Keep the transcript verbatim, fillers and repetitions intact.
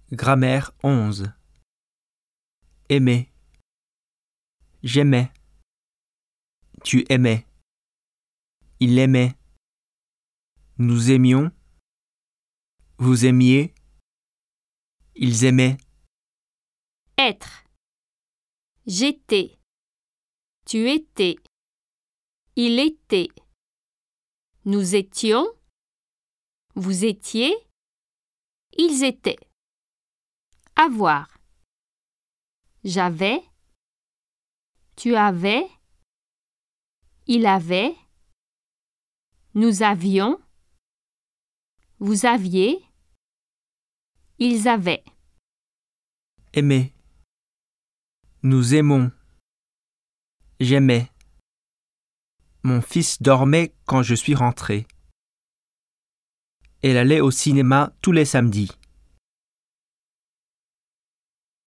Grammaire onze. Aimer. J'aimais. Tu aimais. Il aimait. Nous aimions. Vous aimiez. Ils aimaient. Être. J'étais. Tu étais. Il était. Nous étions. Vous étiez. Ils étaient. Avoir. J'avais. Tu avais. Il avait. Nous avions. Vous aviez. Ils avaient. Aimer. Nous aimons. J'aimais. Mon fils dormait quand je suis rentré. Elle allait au cinéma tous les samedis.